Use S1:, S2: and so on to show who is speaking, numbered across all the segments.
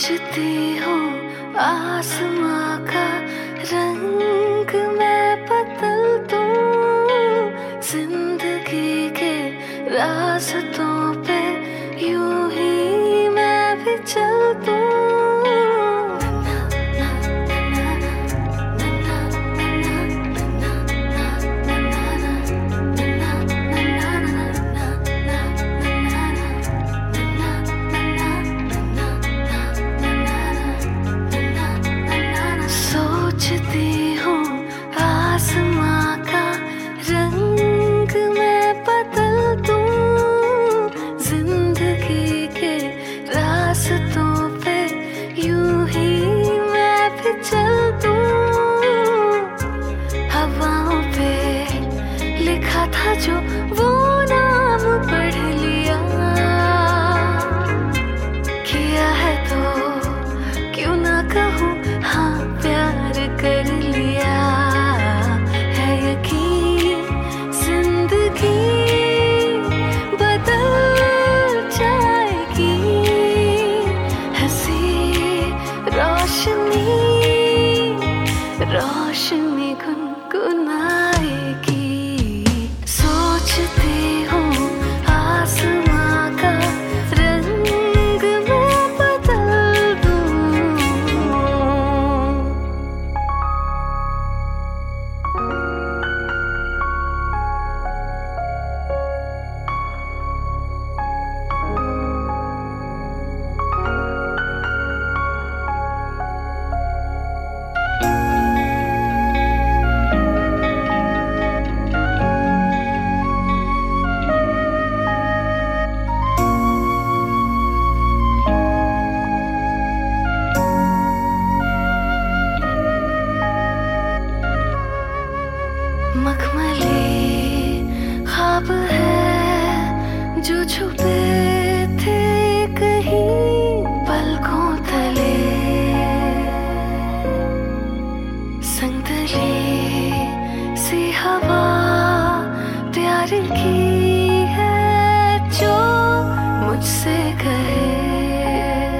S1: सोचती हूँ आसमां का रंग मैं बदल दूँ, जिंदगी के रास्तों पे यूं ही मैं भी चल दूँ। सोचती हूँ आसमां का रंग मैं बदल दूँ, जिंदगी के रास्तों पे यूं ही मैं भी चल दूँ। हवाओं पे लिखा था जो वो नाम पढ़ लिया, किया है तो क्यों ना कहूँ हाँ प्यार कर लिया है। यकीन जिंदगी बदल जाएगी, हंसी रोशनी रोशनी गुनगुनाएगी। सोचती हूँ आसमां का रंग मैं बदल दूँ। मखमली ख्वाब है जो छुपे थे कहीं पलकों तले, संगतली सी हवा प्यार की है जो मुझसे कहे।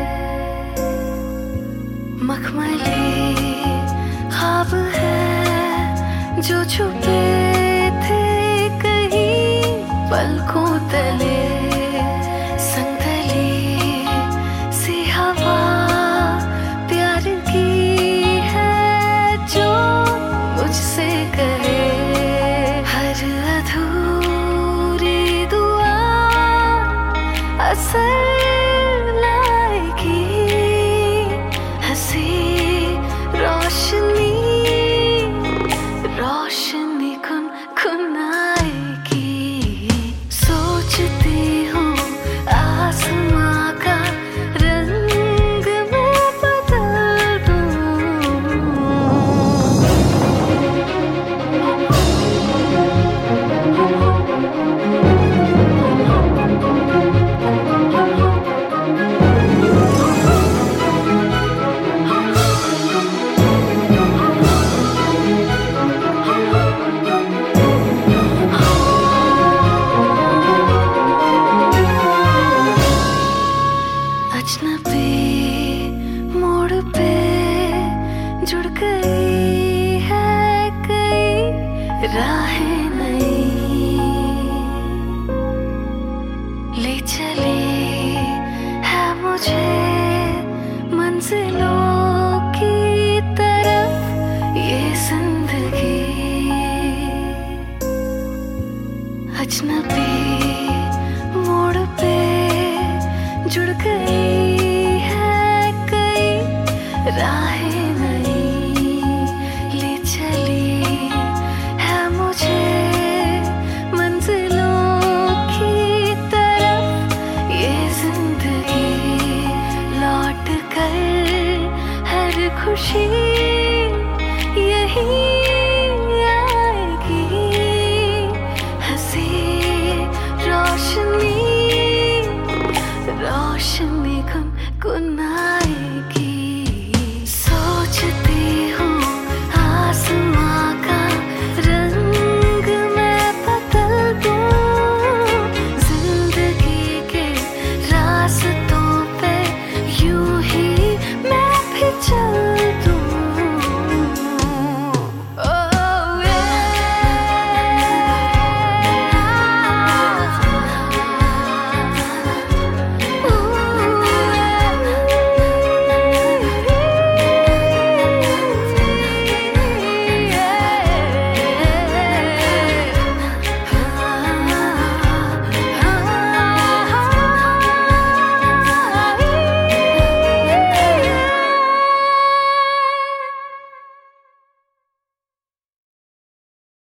S1: मखमली ख्वाब है जो छुपे थे कहीं पलकों तले, संगतली सी हवा प्यार की है जो मुझसे कहे। हर अधूरी दुआ असर लाएगी, हंसी रोशनी रोशनी गुनगुनाएगी। सोचती हूँ आसमां का रंग मैं बदल दूँ। अजनबी मोड़ पे जुड़ गई है कई राहें नई, ले चली है मुझे मंजिलों की तरफ ये जिंदगी। अजनबी मोड़ पे जुड़ गई है कई राह